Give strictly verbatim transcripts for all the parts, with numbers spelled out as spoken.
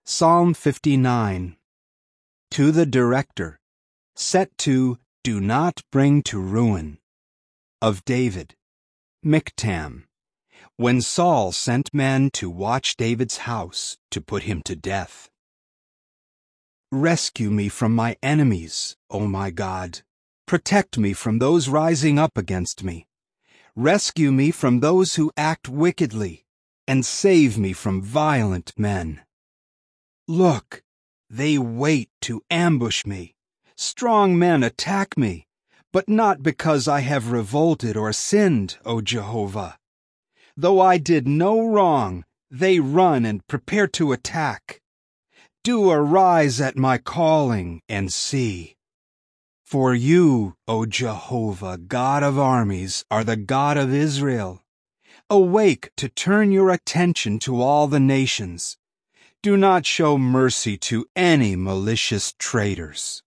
Psalm fifty-nine. To the Director, set to Do Not Bring to Ruin. Of David. Miktam. When Saul sent men to watch David's house, to put him to death. Rescue me from my enemies, O my God. Protect me from those rising up against me. Rescue me from those who act wickedly, and save me from violent men. Look, they wait to ambush me. Strong men attack me, but not because I have revolted or sinned, O Jehovah. Though I did no wrong, they run and prepare to attack. Do arise at my calling and see. For you, O Jehovah, God of armies, are the God of Israel. Awake to turn your attention to all the nations. Do not show mercy to any malicious traitors.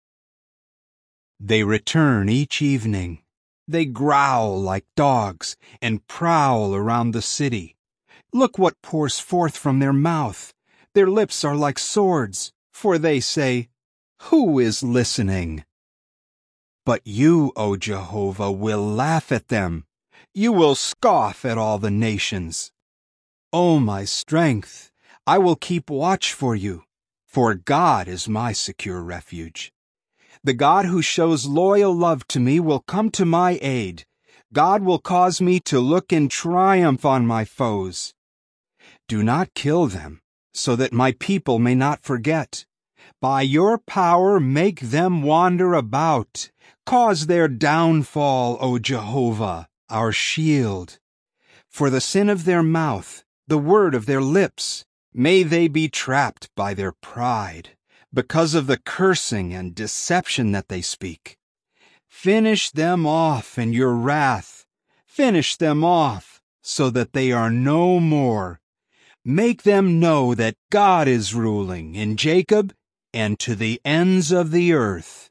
They return each evening. They growl like dogs and prowl around the city. Look what pours forth from their mouth. Their lips are like swords, for they say, Who is listening? But you, O Jehovah, will laugh at them. You will scoff at all the nations. O my strength, I will keep watch for you, for God is my secure refuge. The God who shows loyal love to me will come to my aid. God will cause me to look in triumph on my foes. Do not kill them, so that my people may not forget. By your power make them wander about. Cause their downfall, O Jehovah, our shield. For the sin of their mouth, the word of their lips, may they be trapped by their pride, because of the cursing and deception that they speak. Finish them off in your wrath. Finish them off, so that they are no more. Make them know that God is ruling in Jacob and to the ends of the earth.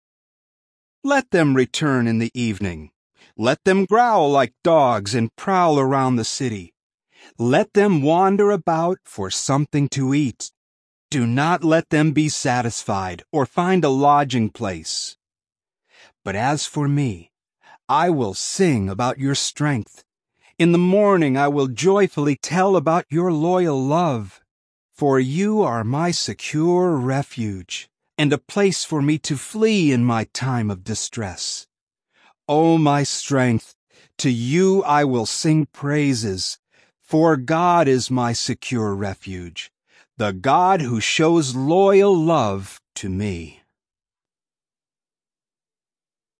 Let them return in the evening. Let them growl like dogs and prowl around the city. Let them wander about for something to eat. Do not let them be satisfied or find a lodging place. But as for me, I will sing about your strength. In the morning I will joyfully tell about your loyal love. For you are my secure refuge, and a place for me to flee in my time of distress. O my strength, to you I will sing praises, for God is my secure refuge, the God who shows loyal love to me.